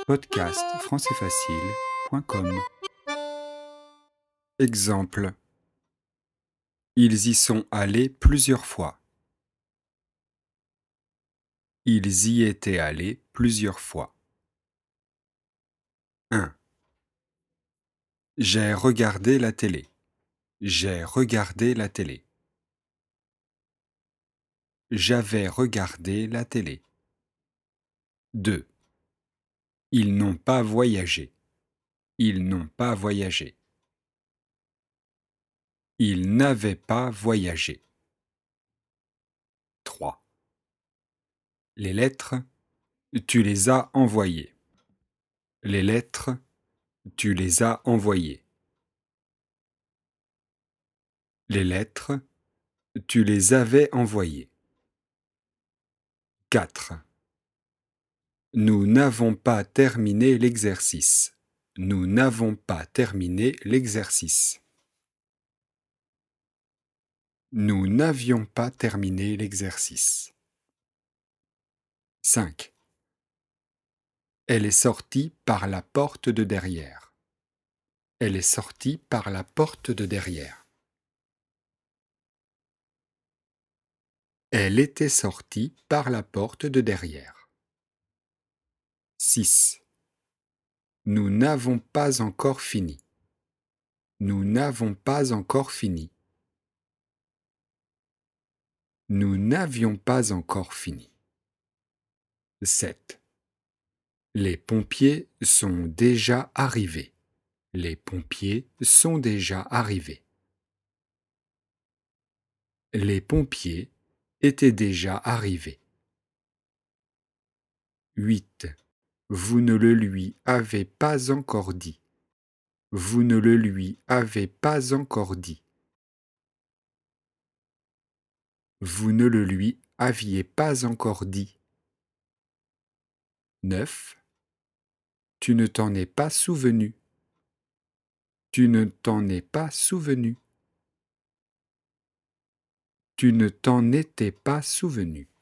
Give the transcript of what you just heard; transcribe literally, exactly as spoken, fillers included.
podcast français facile point com. Exemple. Ils y sont allés plusieurs fois. Ils y étaient allés plusieurs fois. un. J'ai regardé la télé. J'ai regardé la télé. J'avais regardé la télé. deux. Ils n'ont pas voyagé. Ils n'ont pas voyagé. Ils n'avaient pas voyagé. trois. Les lettres, tu les as envoyées. Les lettres, tu les as envoyées. Les lettres, tu les avais envoyées. quatre. Nous n'avons pas terminé l'exercice. Nous n'avons pas terminé l'exercice. Nous n'avions pas terminé l'exercice. cinq. Elle est sortie par la porte de derrière. Elle est sortie par la porte de derrière. Elle était sortie par la porte de derrière. six. Nous n'avons pas encore fini. Nous n'avons pas encore fini. Nous n'avions pas encore fini. sept. Les pompiers sont déjà arrivés. Les pompiers sont déjà arrivés. Les pompiers étaient déjà arrivés. huit. Vous ne le lui avez pas encore dit. Vous ne le lui avez pas encore dit. Vous ne le lui aviez pas encore dit. neuf. Tu ne t'en es pas souvenu. Tu ne t'en es pas souvenu. Tu ne t'en étais pas souvenu.